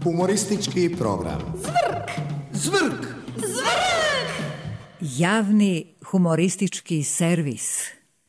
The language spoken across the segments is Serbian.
Humoristički program. Zvrk! Zvrk! Zvrk! Javni humoristički servis.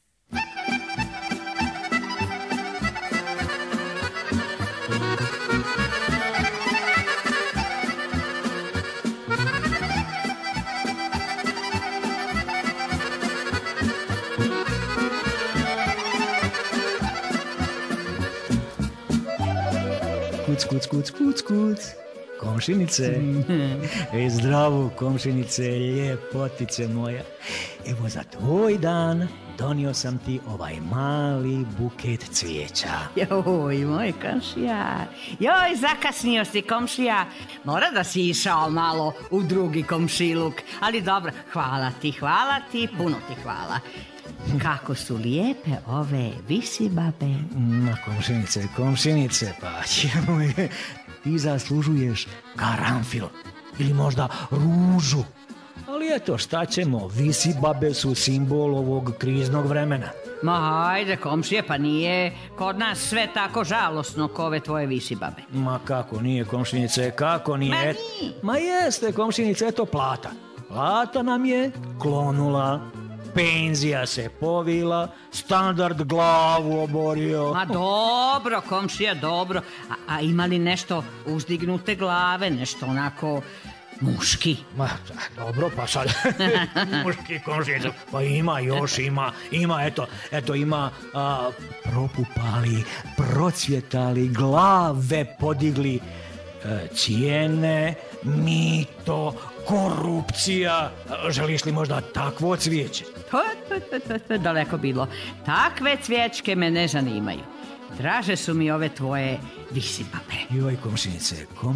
Kuc. Komšinice, zdravo komšinice, ljepotice moja. Evo za tvoj dan donio sam ti ovaj mali buket cvijeća. Joj, moj komšija. Joj, zakasnio si komšija. Mora da si išao malo u drugi komšiluk. Ali dobro, hvala ti, puno ti hvala. Kako su lijepe ove visibabe. Komšinice, pa ti zaslužuješ karanfil ili možda ružu. Ali eto, šta ćemo, visibabe su simbol ovog kriznog vremena. Ma hajde komšije, pa nije kod nas sve tako žalosno ko ove tvoje visibabe. Ma kako nije komšinice, kako nije? Ma nije. Ma jeste komšinice, eto plata. Plata nam je klonula. Penzija se povila, standard glavu oborio. Ma dobro, komšija, dobro. A ima li nešto uzdignute glave, nešto onako muški? Ma dobro, pa sad muški komšija. Pa ima, eto ima propupali, procvjetali, glave podigli, cijene, mito, korupcija. Želiš li možda takvo cvijeće? To je daleko bilo. Takve cvijećke me ne zanimaju. Draže su mi ove tvoje visibabe. Joj, komšinice,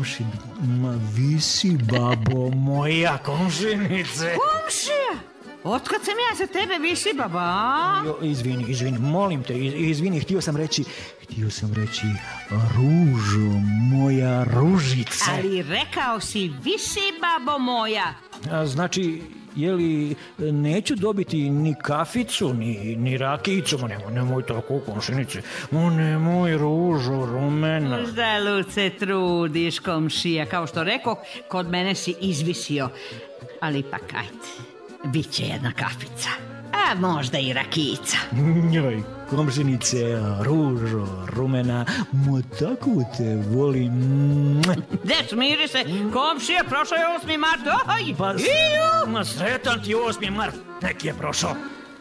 visibabo moja komšinice. Komšija? Otkad sam ja za tebe visibaba, a? Izvini, molim te, izvini, htio sam reći ružo, moja ružice. Ali rekao si visibabo moja. Znači, jeli neću dobiti ni kaficu, ni rakijicu, nemoj tako komšinice, nemoj ružo, rumena. Zalud se trudiš, komšija, kao što rekoh, kod mene si izvisio. Ali ipak, ajde, bit će jedna kafica, a možda i rakijica. Joj, komšinice, ružo, rumena, tako te volim. De, smiri se, komšija, prošao je 8. mart, oj! Ma sretan ti 8. mart, nek je prošao.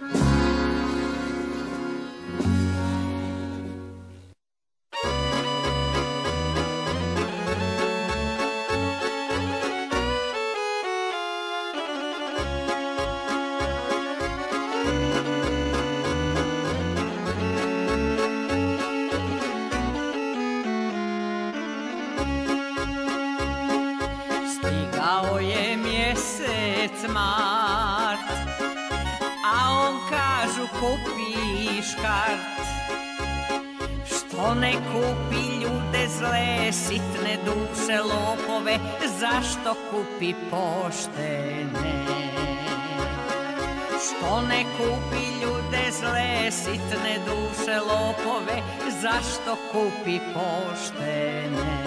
Stigao je mjesec mart, a on kažu kupi škart. Što ne kupi ljude zle, sitne duše lopove, zašto kupi poštene? Što ne kupi ljude zle, sitne duše lopove, zašto kupi poštene?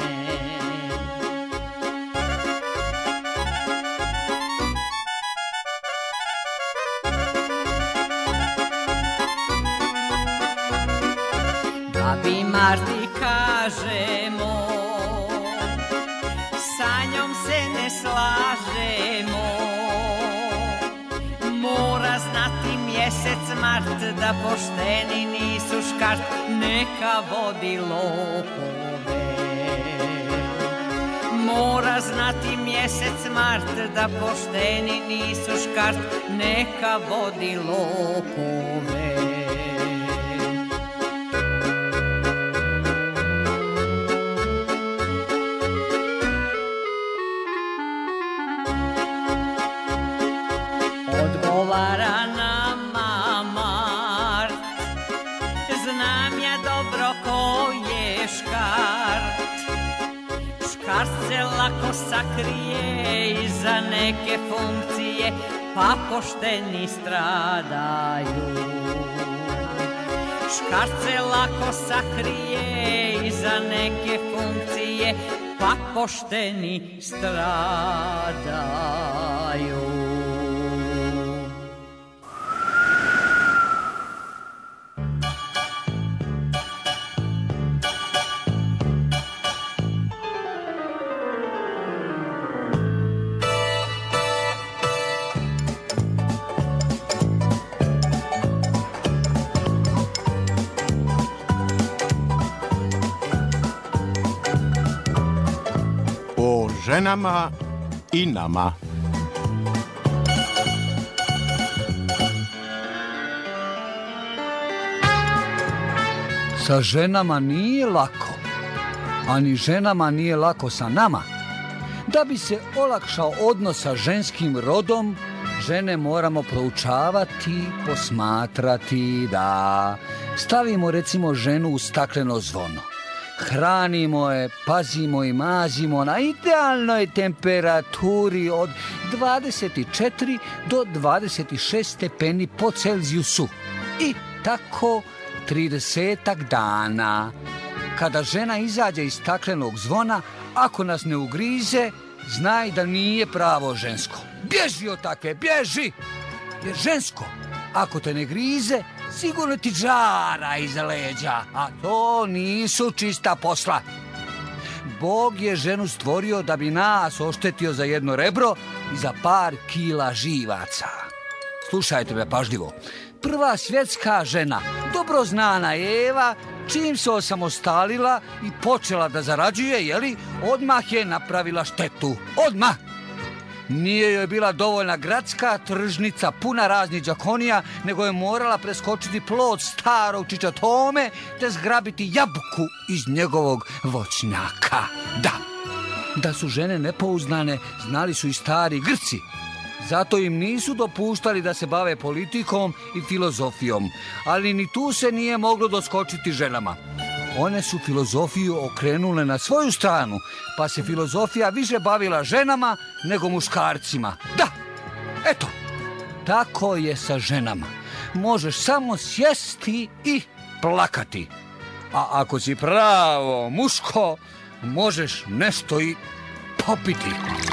Babi Marti kažemo, sa njom se ne slažemo. Mora znati mjesec mart da pošteni nisu škart, neka vodi lopove. Mora znati mjesec mart da pošteni nisu škart, neka vodi lopove. Odgovara nama Mart, znam ja dobro ko je škart. Škart se lako sakrije iza neke funkcije, pa pošteni stradaju. Škart se lako sakrije iza neke funkcije, pa pošteni stradaju. O ženama i nama. Sa ženama nije lako, a ni ženama nije lako sa nama. Da bi se olakšao odnos sa ženskim rodom, žene moramo proučavati, posmatrati, da stavimo recimo ženu u stakleno zvono. Hranimo je, pazimo i mazimo na idealnoj temperaturi od 24 do 26 stepeni po Celzijusu. I tako 30 dana. Kada žena izađe iz staklenog zvona, ako nas ne ugrize, znaj da nije pravo žensko. Bježi od takve, bježi! Jer žensko, ako te ne grize, sigurno ti žara iza leđa, a to nisu čista posla. Bog je ženu stvorio da bi nas oštetio za jedno rebro i za par kila živaca. Slušajte me pažljivo. Prva svjetska žena, dobro znana Eva, čim se osamostalila i počela da zarađuje, odmah je napravila štetu. Odmah! Nije joj bila dovoljna gradska tržnica puna raznih đakonija, nego je morala preskočiti plod starog čičatome te zgrabiti jabuku iz njegovog voćnjaka. Da su žene nepouzdane, znali su i stari Grci. Zato im nisu dopuštali da se bave politikom i filozofijom, ali ni tu se nije moglo doskočiti ženama. One su filozofiju okrenule na svoju stranu, pa se filozofija više bavila ženama nego muškarcima. Da, eto, tako je sa ženama. Možeš samo sjesti i plakati. A ako si pravo muško, možeš nešto i popiti.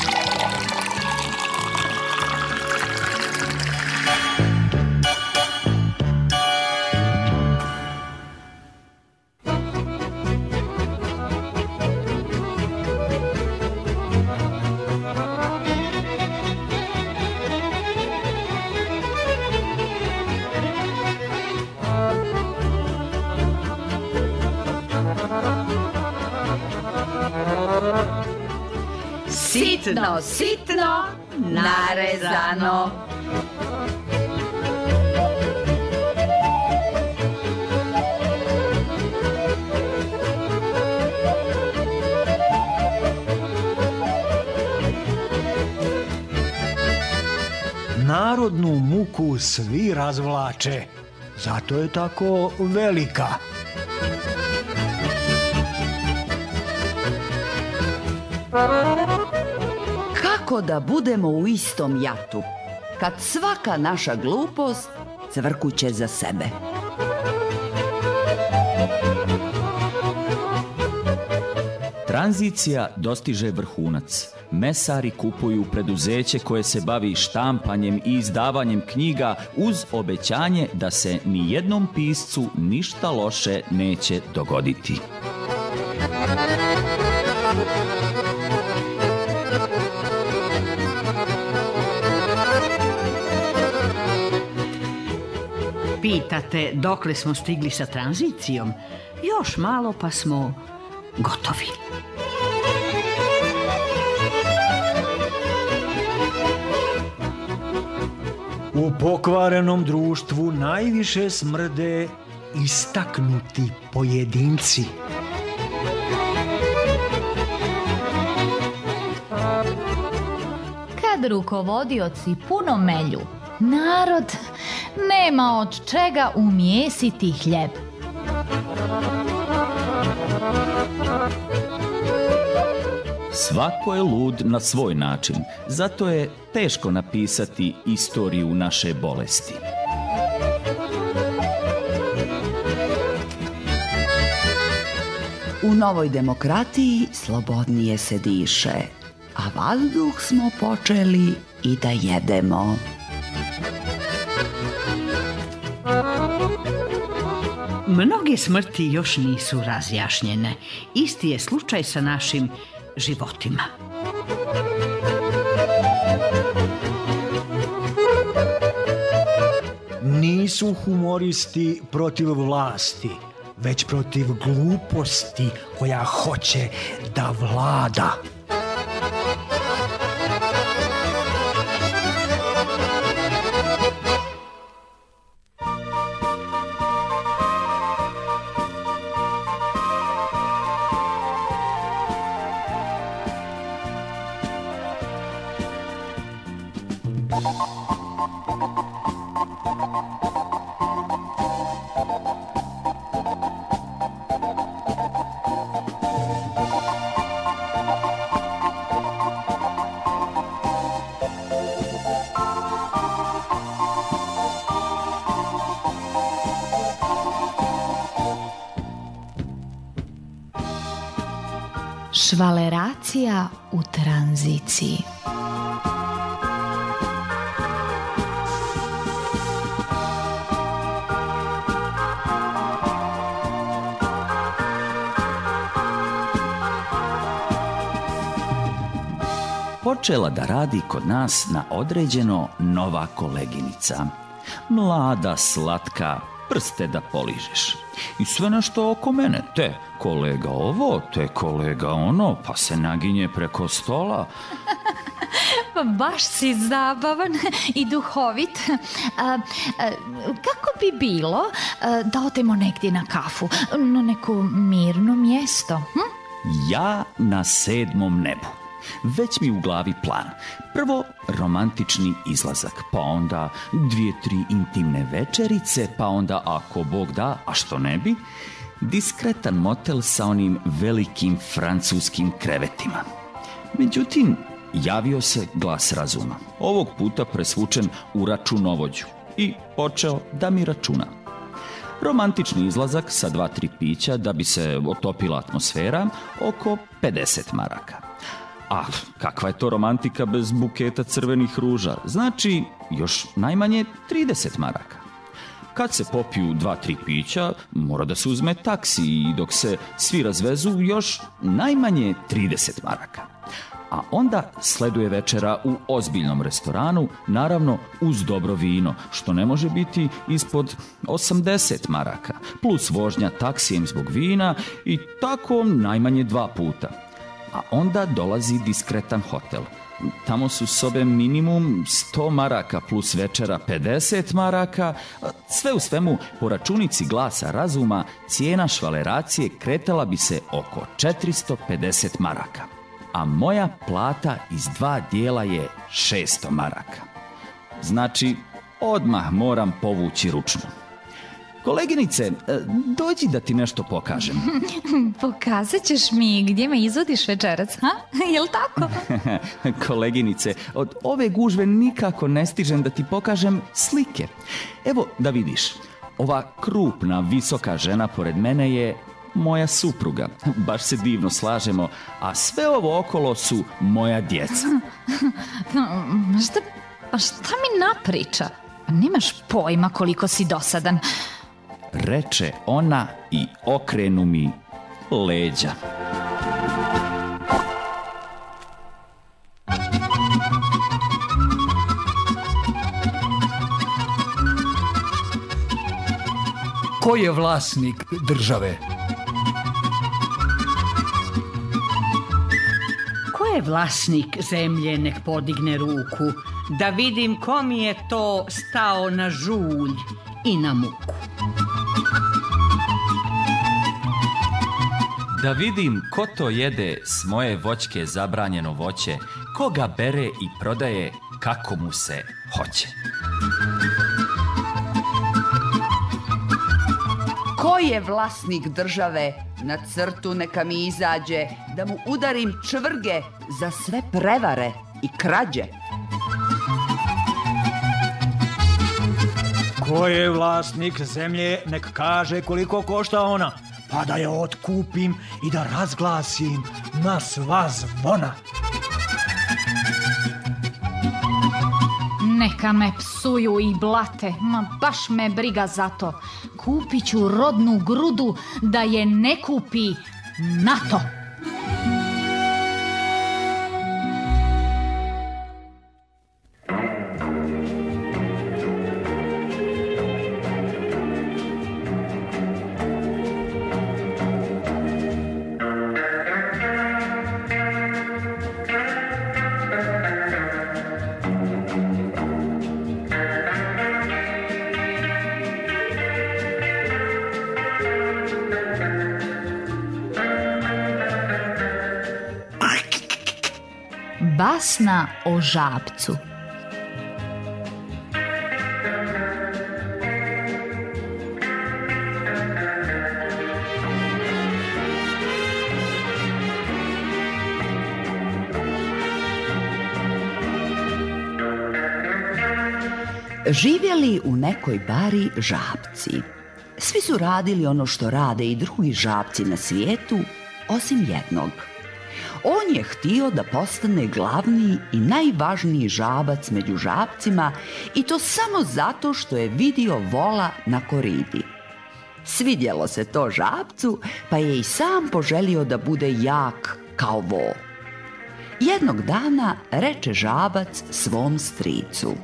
Sitno, sitno, narezano. Narodnu muku svi razvlače, zato je tako velika. Kako da budemo u istom jatu, kad svaka naša glupost cvrkuće za sebe? Tranzicija dostiže vrhunac. Mesari kupuju preduzeće koje se bavi štampanjem i izdavanjem knjiga uz obećanje da se ni jednom piscu ništa loše neće dogoditi. Pitate dokle smo stigli sa tranzicijom? Još malo pa smo gotovi. U pokvarenom društvu najviše smrde istaknuti pojedinci. Kad rukovodioci puno melju, narod nema od čega umjesiti hljeb. Svako je lud na svoj način, zato je teško napisati istoriju naše bolesti. U U novoj demokratiji slobodnije se diše, a vazduh smo počeli i da jedemo. Mnoge smrti još nisu razjašnjene. Isti je slučaj sa našim životima. Nisu humoristi protiv vlasti, već protiv gluposti koja hoće da vlada. Švaleracija u tranziciji. Počela da radi kod nas na određeno nova koleginica. Mlada, slatka, prste da poližeš. I sve nešto oko mene, te kolega ovo, te kolega ono, pa se naginje preko stola. Pa baš si zabavan i duhovit. Kako bi bilo da odemo negdje na kafu, na neko mirno mjesto? Ja na 7. nebu. Već mi u glavi plan. Prvo romantični izlazak, pa onda 2-3 intimne večerice, pa onda ako Bog da, a što ne bi, diskretan motel sa onim velikim francuskim krevetima. Međutim, javio se glas razuma, ovog puta presvučen u računovođu, i počeo da mi računa. Romantični izlazak sa 2-3 pića da bi se otopila atmosfera, oko 50 maraka. A kakva je to romantika bez buketa crvenih ruža? Znači, još najmanje 30 maraka. Kad se popiju 2-3 pića, mora da se uzme taksi i dok se svi razvezu, još najmanje 30 maraka. A onda sleduje večera u ozbiljnom restoranu, naravno uz dobro vino, što ne može biti ispod 80 maraka, plus vožnja taksijem zbog vina i tako najmanje 2 puta. A onda dolazi diskretan hotel. Tamo su sobe minimum 100 maraka plus večera 50 maraka. Sve u svemu, po računici glasa razuma, cijena švaleracije kretala bi se oko 450 maraka. A moja plata iz 2 dijela je 600 maraka. Znači, odmah moram povući ručnu. Koleginice, dođi da ti nešto pokažem. Pokazat ćeš mi gdje me izvodiš večerac, ha? Jel tako? Koleginice, od ove gužve nikako ne stižem da ti pokažem slike. Evo da vidiš, ova krupna, visoka žena pored mene je moja supruga. Baš se divno slažemo, a sve ovo okolo su moja djeca. Šta mi napriča? Nemaš pojma koliko si dosadan. Reče ona i okrenu mi leđa. Ko je vlasnik države? Ko je vlasnik zemlje, nek podigne ruku, da vidim ko mi je to stao na žulj i na muku. Da vidim ko to jede s moje voćke zabranjeno voće, ko ga bere i prodaje kako mu se hoće. Ko je vlasnik države? Na crtu neka mi izađe, da mu udarim čvrge za sve prevare i krađe. Ko je vlasnik zemlje, nek kaže koliko košta ona, pa da je otkupim i da razglasim na sva zvona. Neka me psuju i blate, ma baš me briga za to. Kupit ću rodnu grudu da je ne kupi NATO. Basna o žabcu. Živjeli u nekoj bari žabci. Svi su radili ono što rade i drugi žabci na svijetu, osim jednog. On je htio da postane glavni i najvažniji žabac među žabcima i to samo zato što je vidio vola na koridi. Svidjelo se to žabcu, pa je i sam poželio da bude jak kao vo. Jednog dana reče žabac svom stricu: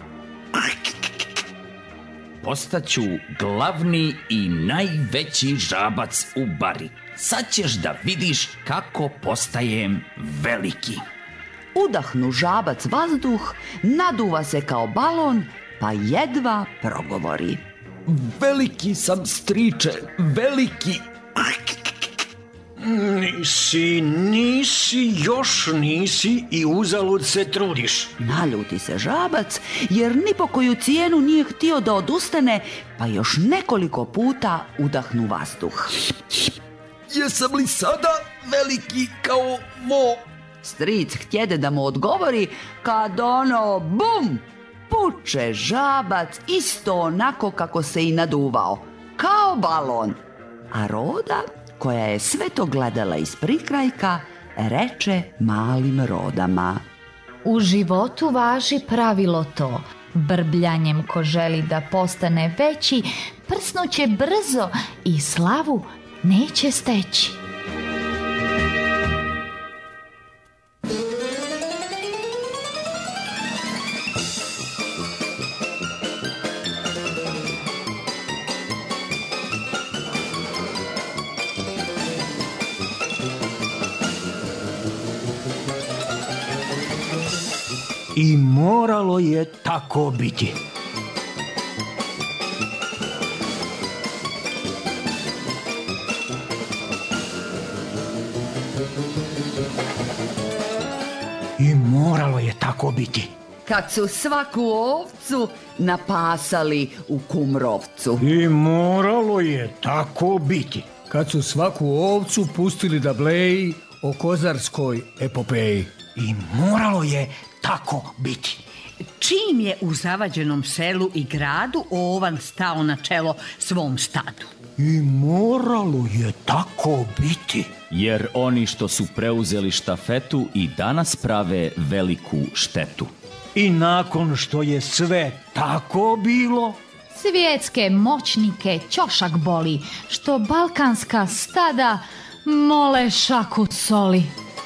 Postaću glavni i najveći žabac u bari. Sad ćeš da vidiš kako postajem veliki. Udahnu žabac vazduh, naduva se kao balon, pa jedva progovori: Veliki sam, striče, veliki. Još nisi i uzalud se trudiš. Naljuti se žabac jer ni po koju cijenu nije htio da odustane, pa još nekoliko puta udahnu vazduh. Jesam li sada veliki kao vo? Stric htjede da mu odgovori kad ono bum! Puče žabac isto onako kako se i naduvao, kao balon. A Roda, koja je sve to gledala iz prikrajka, reče malim Rodama: U životu važi pravilo to. Brbljanjem ko želi da postane veći, prsnuće brzo i slavu neće steći. I moralo je tako biti. I moralo je tako biti. Kad su svaku ovcu napasali u Kumrovcu. I moralo je tako biti. Kad su svaku ovcu pustili da bleji o kozarskoj epopeji. I moralo je tako biti. Čim je u zavađenom selu i gradu ovan stao na čelo svom stadu. I moralo je tako biti. Jer oni što su preuzeli štafetu i danas prave veliku štetu. I nakon što je sve tako bilo, Svjetske moćnike ćošak boli, što balkanska stada mole šaku soli.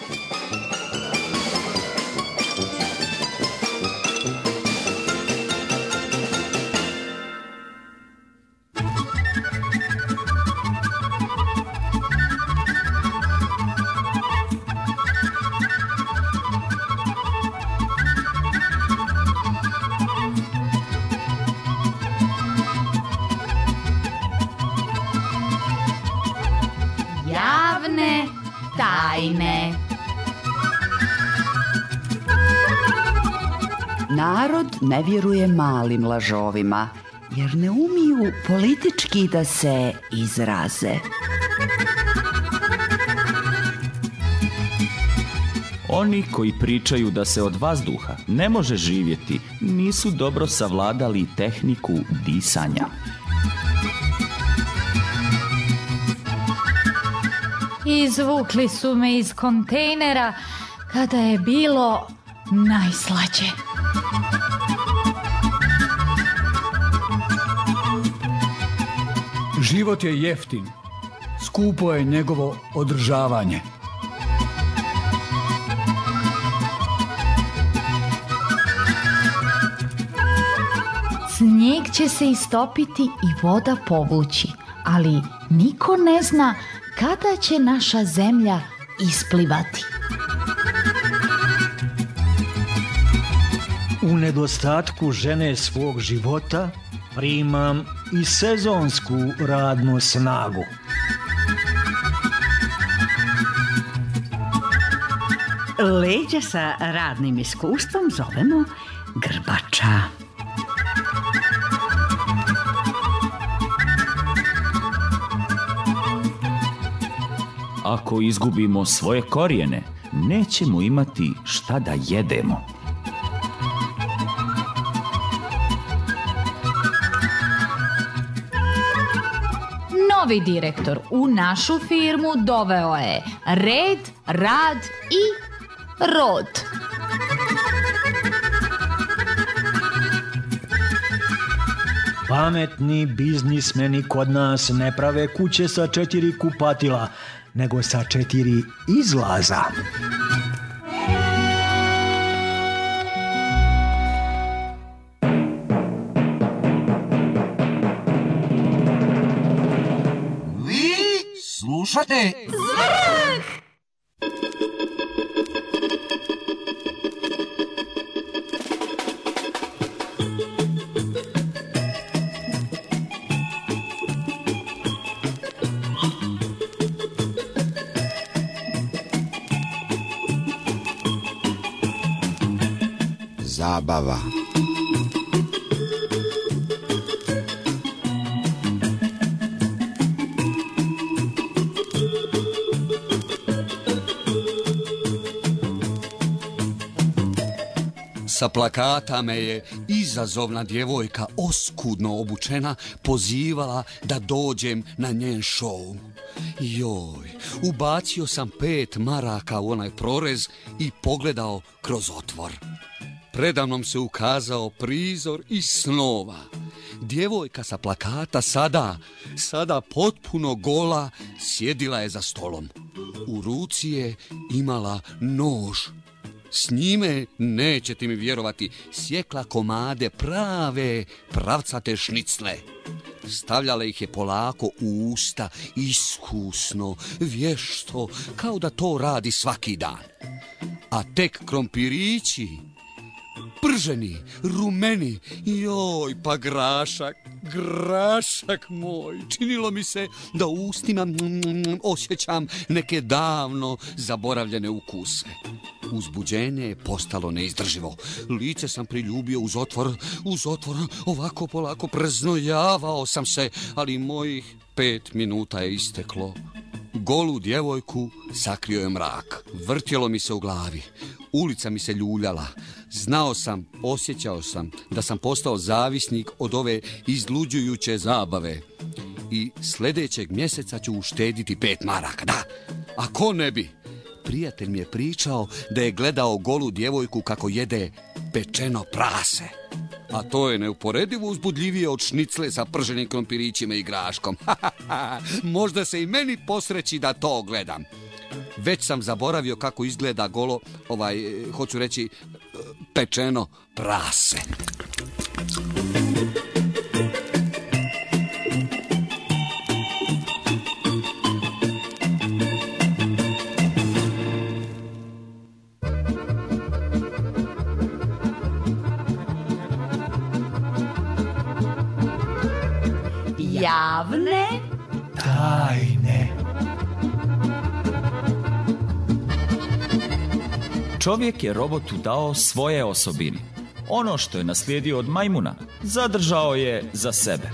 Javne tajne. Narod ne vjeruje malim lažovima, jer ne umiju politički da se izraze. Oni koji pričaju da se od vazduha ne može živjeti, nisu dobro savladali tehniku disanja. Izvukli su me iz kontejnera kada je bilo najslađe. Život je jeftin, skupo je njegovo održavanje. Snijeg će se istopiti i voda povući, ali niko ne zna kada će naša zemlja isplivati. U nedostatku žene svog života primam i sezonsku radnu snagu. Leđa sa radnim iskustvom zovemo grbača. Ako izgubimo svoje korijene, nećemo imati šta da jedemo. Novi direktor u našu firmu doveo je red, rad i rod. Pametni biznismeni kod nas ne prave kuće sa 4 kupatila, nego sa 4 izlaza. Vi slušate Zvrh! Zabava. Sa plakata me je izazovna djevojka oskudno obučena pozivala da dođem na njen šou. Joj, ubacio sam 5 maraka u onaj prorez i pogledao kroz otvor. Predamnom se ukazao prizor iz snova. Djevojka sa plakata sada potpuno gola sjedila je za stolom. U ruci je imala nož. S njime, nećete mi vjerovati, sjekla komade prave pravcate šnicle. Stavljala ih je polako u usta, iskusno, vješto, kao da to radi svaki dan. A tek krompirići, prženi, rumeni, joj, pa grašak moj. Činilo mi se da u ustima osjećam neke davno zaboravljene ukuse. Uzbuđenje je postalo neizdrživo. Lice sam priljubio uz otvor, ovako polako preznojavao sam se, ali mojih 5 minuta je isteklo. Golu djevojku sakrio je mrak. Vrtjelo mi se u glavi. Ulica mi se ljuljala. Znao sam, osjećao sam da sam postao zavisnik od ove izluđujuće zabave. I sljedećeg mjeseca ću uštediti 5 maraka, da. A ko ne bi? Prijatelj mi je pričao da je gledao golu djevojku kako jede pečeno prase. A to je neuporedivo uzbudljivije od šnicle sa prženim krompirićima i graškom. Možda se i meni posreći da to gledam. Već sam zaboravio kako izgleda golo, hoću reći, pečeno prase. Javne tajne. Čovjek je robotu dao svoje osobine. Ono što je naslijedio od majmuna zadržao je za sebe.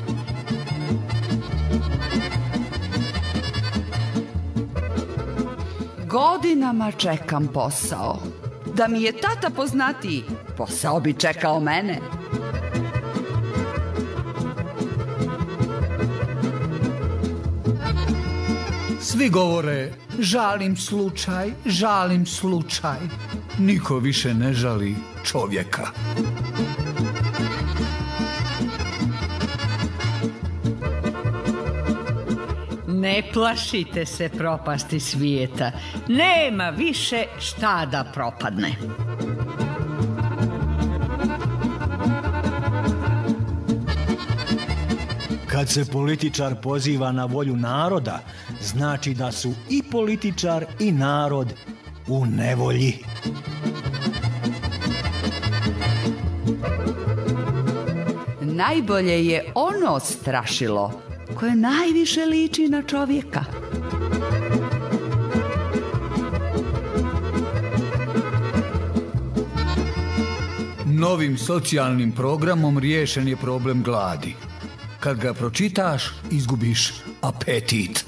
Godinama čekam posao. Da mi je tata poznatiji, posao bi čekao mene. Svi govore, žalim slučaj, žalim slučaj. Niko više ne žali čovjeka. Ne plašite se propasti svijeta. Nema više šta da propadne. Kad se političar poziva na volju naroda, znači da su i političar i narod u nevolji. Najbolje je ono strašilo koje najviše liči na čovjeka. Novim socijalnim programom riješen je problem gladi. Kad ga pročitaš, izgubiš apetit.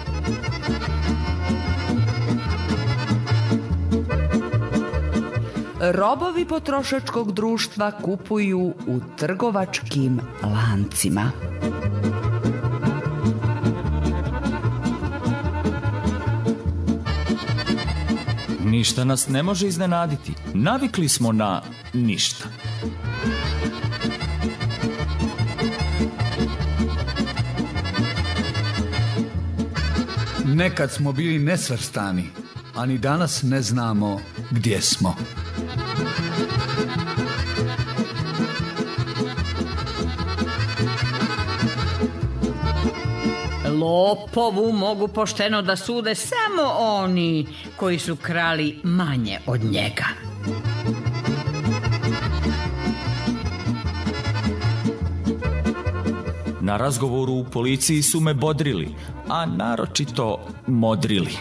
Robovi potrošačkog društva kupuju u trgovačkim lancima. Ništa nas ne može iznenaditi. Navikli smo na ništa. Nekad smo bili nesvrstani, a ni danas ne znamo gdje smo. Lopovu mogu pošteno da sude samo oni koji su krali manje od njega. Na razgovoru u policiji su me bodrili, a naročito modrili.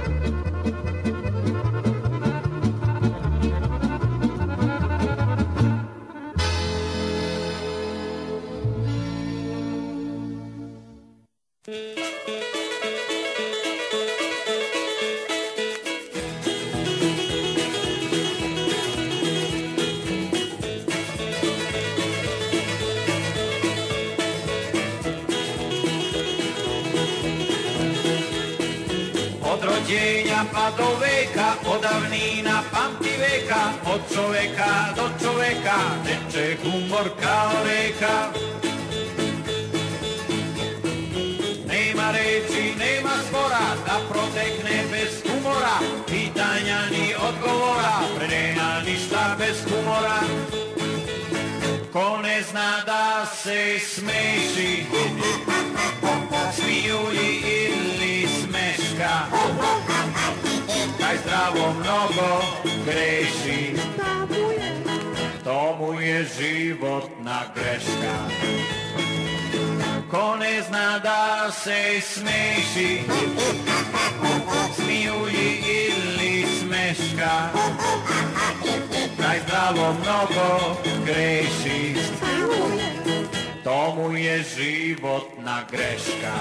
Pa do veka, od davnina pamti veka, od čoveka do čoveka, teče humor kao reka. Nema reči, nema spora, da protekne bez humora, pitanja ni odgovora, nema ništa bez humora. Ko ne zna da se smeši, smijulji ili smeška, taj zdravo mnogo greši, to mu je životna greška. Ko ne zna da se smeši, smijulji ili smeška, taj zdravo mnogo greši, to mu je životna greška.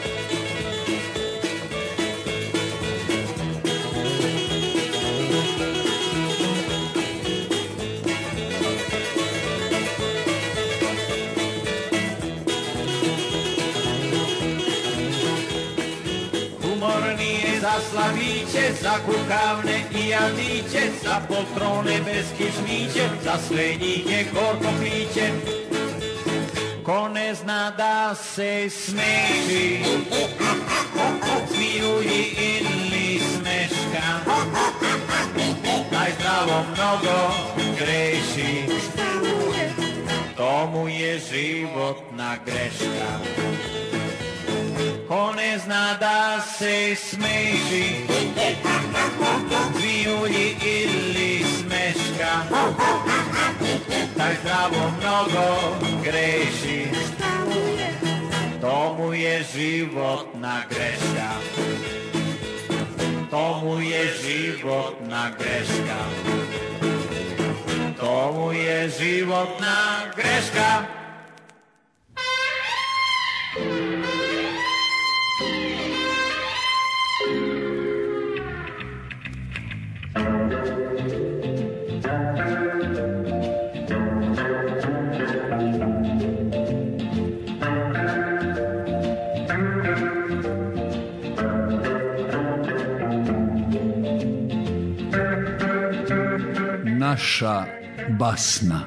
Za slaviće, za kukavne i jadiće, za poltrone bez kišmiće, za sve njih je gorko piće. Ko ne zna da se smeši, smijulji ili smeška, taj zdravo mnogo greši, to mu je životna greška. Ko ne zna da se smeši, smijulji ili smeška, taj zdravo mnogo greši, to mu je životna greška. To mu je životna greška. To mu je životna greška. naša basna.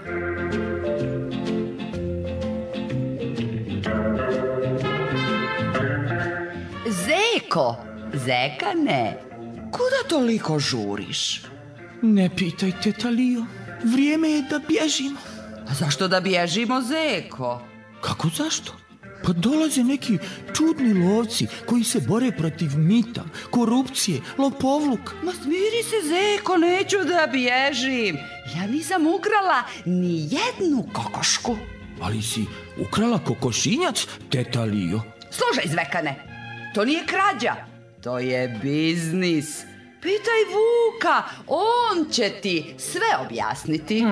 Zeko, Zekane, kuda toliko žuriš? Ne pitajte, Talio. Vrijeme je da bježimo. A zašto da bježimo, Zeko? Kako zašto? Pa dolaze neki čudni lovci koji se bore protiv mita, korupcije, lopovluka. Ma smiri se, Zeko, neću da bježim. Ja nisam ukrala ni jednu kokošku. Ali si ukrala kokošinjac, teta Lio. Slušaj, Zvekane, to nije krađa, to je biznis. Pitaj Vuka, on će ti sve objasniti.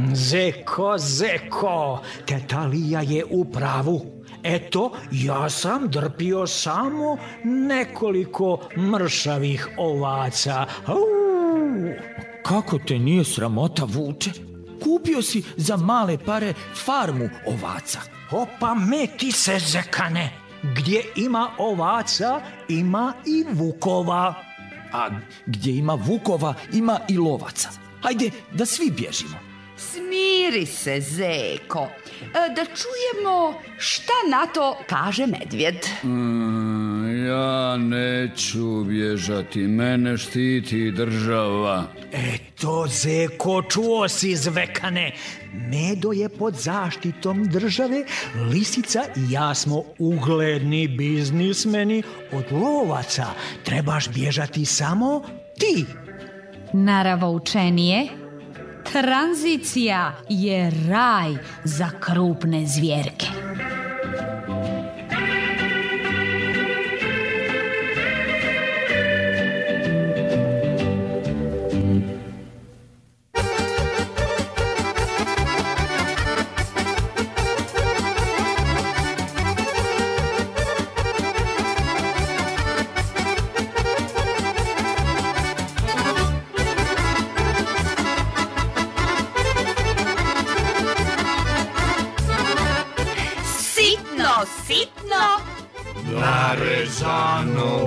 Zeko, teta Lija je u pravu. Eto, ja sam drpio samo nekoliko mršavih ovaca. Kako te nije sramota, Vuče? Kupio si za male pare farmu ovaca. Opameti se, Zekane. Gdje ima ovaca, ima i vukova. A gdje ima vukova, ima i lovaca. Hajde, da svi bježimo. Smiri se, Zeko. Da čujemo šta na to kaže medvjed. Ja neću bježati, mene štiti država. Eto, Zeko, čuo si, Zvekane. Medo je pod zaštitom države, lisica i ja smo ugledni biznismeni. Od lovaca trebaš bježati samo ti. Naravoučenije, tranzicija je raj za krupne zvjerke. Sitno, narezano.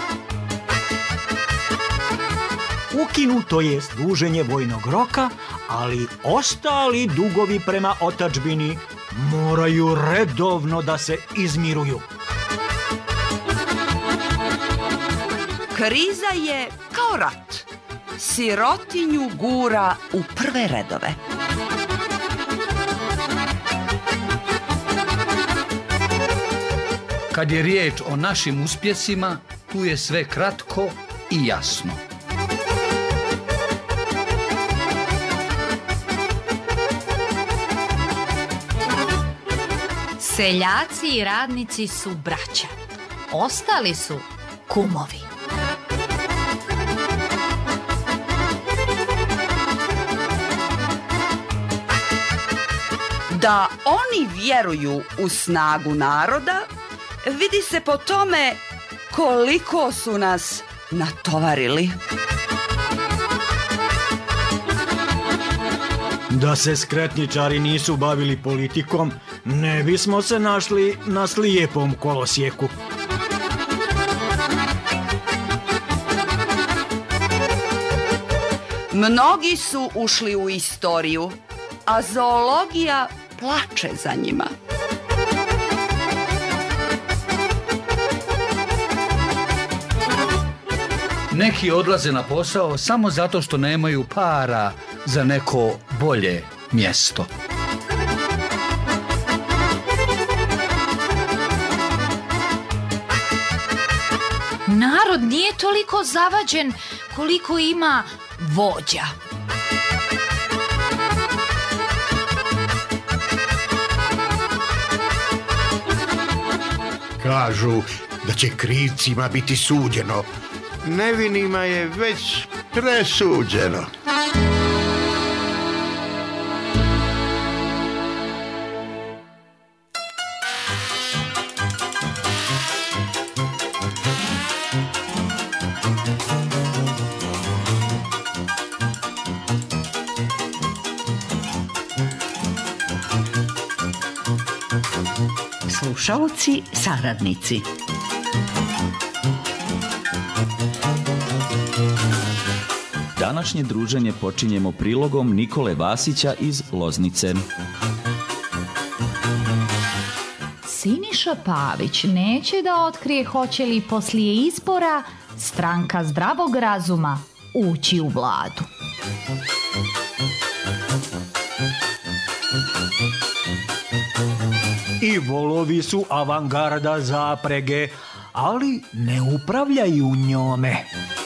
Ukinuto je služenje vojnog roka, ali ostali dugovi prema otadžbini moraju redovno da se izmiruju. Kriza je kao rat. Sirotinju gura u prve redove. Kad je riječ o našim uspjesima, tu je sve kratko i jasno. Seljaci i radnici su braća. Ostali su kumovi. Da oni vjeruju u snagu naroda, vidi se po tome koliko su nas natovarili. Da se skretničari nisu bavili politikom, ne bismo se našli na slijepom kolosijeku. Mnogi su ušli u istoriju, a zoologija plače za njima. Neki odlaze na posao samo zato što nemaju para za neko bolje mjesto. Narod nije toliko zavađen koliko ima vođa. Kažu da će krivcima biti suđeno. Nevinima je već presuđeno. Slušalci, saradnici. današnje druženje počinjemo prilogom Nikole Vasića iz Loznice. Siniša Pavić neće da otkrije hoće li poslije izbora Stranka zdravog razuma ući u vladu. I volovi su avangarda zaprege, ali ne upravljaju njome.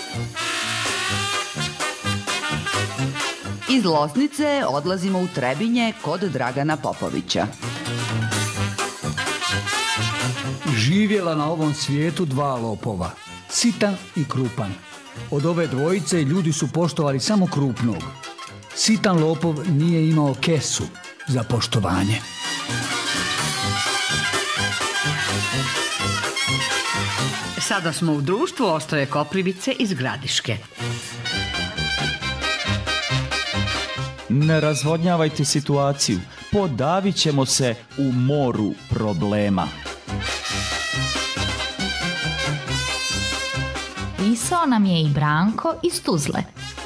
Iz Loznice odlazimo u Trebinje kod Dragana Popovića. Živjela na ovom svijetu dva lopova, sitan i krupan. Od ove dvojice ljudi su poštovali samo krupnog. Sitan lopov nije imao kesu za poštovanje. Sada smo u društvu Ostoje Koprivice iz Gradiške. Ne razvodnjavajte situaciju, podavit ćemo se u moru problema. Pisao nam je i Branko iz Tuzle.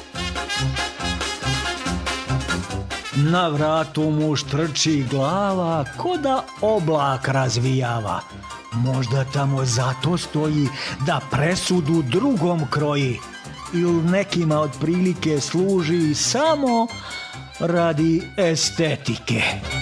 Na vratu mu štrči glava, ko da oblak razvijava. Možda tamo zato stoji da presudu drugom kroji. Ili nekima otprilike služi samo radi estetike.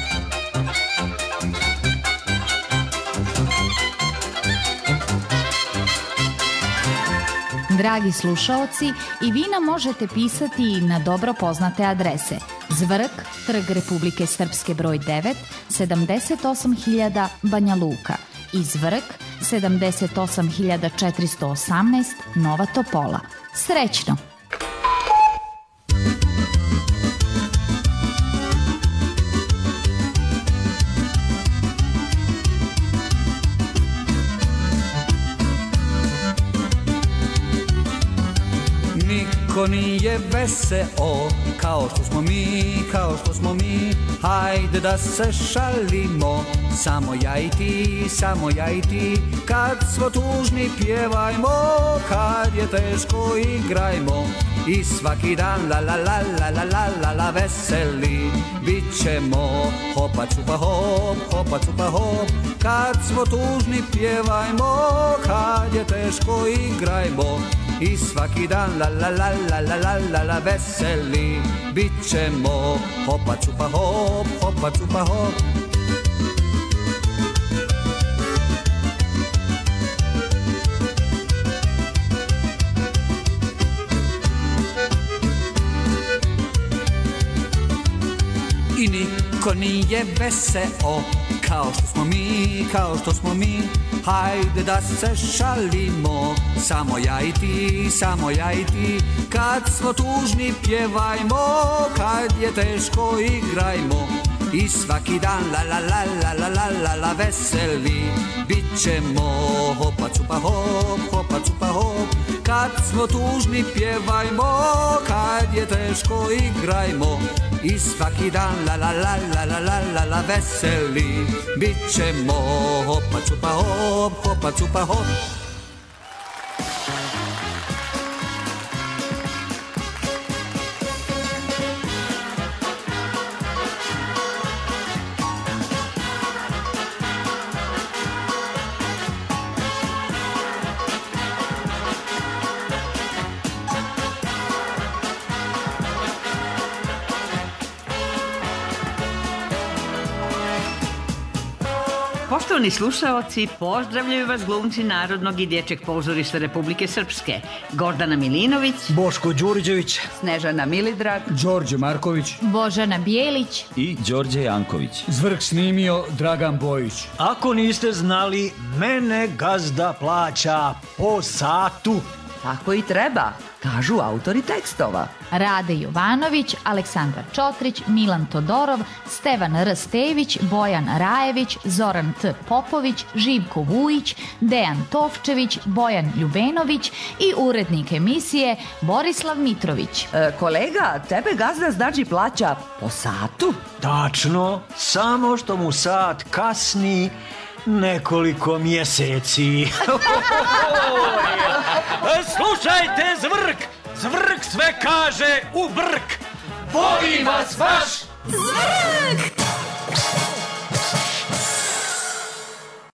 Dragi slušaoci, i vi nam možete pisati na dobro poznate adrese: Zvrk, Trg Republike Srpske broj 9, 78.000 Banja Luka, i Zvrk, 78.418 Nova Topola. Srećno! Niko nije veseo kao što smo mi, kao što smo mi. Hajde da se šalimo, samo ja i ti, samo ja i ti. Kad smo tužni pjevajmo, kad je teško igrajmo. I svaki dan la la la la la la la la veseli bit ćemo. Hopa čupa hop, hopa čupa hop. Kad smo tužni pjevajmo, kad je teško igrajmo. I svaki dan la la la la la la la la veseli bit ćemo. Hopa čupa hop, hopa čupa hop. I niko nije veseo kao što smo mi, kao što smo mi. Hajde da se šalimo, samo ja i ti, samo ja i ti. Kad smo tužni pjevajmo, kad je teško igrajmo. I svaki dan la la la la la la la la veseli bit ćemo. Hopa čupa hop, hopa čupa hop. Kad smo tužni pjevajmo, kad je teško igrajmo. I svaki dan la la la la la la la la veseli bit ćemo. Hopa čupa hop, hopa čupa hop. Poštovani slušaoci, pozdravljaju vas glumci Narodnog i dječjeg pozorišta Republike Srpske: Gordana Milinović, Boško Đurđević, Snežana Milidrag, Đorđe Marković, Božana Bijelić i Đorđe Janković. Zvrk snimio Dragan Bojić. Ako niste znali, mene gazda plaća po satu. Tako i treba, kažu autori tekstova. Rade Jovanović, Aleksandar Čotrić, Milan Todorov, Stevan R. Stević, Bojan Rajević, Zoran T. Popović, Živko Vujić, Dejan Tovčević, Bojan Ljubenović i urednik emisije Borislav Mitrović. Kolega, tebe gazda znači plaća po satu? Tačno, samo što mu sat kasni nekoliko mjeseci. Slušajte, Zvrk! Zvrk sve kaže u brk. Voli vas vaš Zvrk!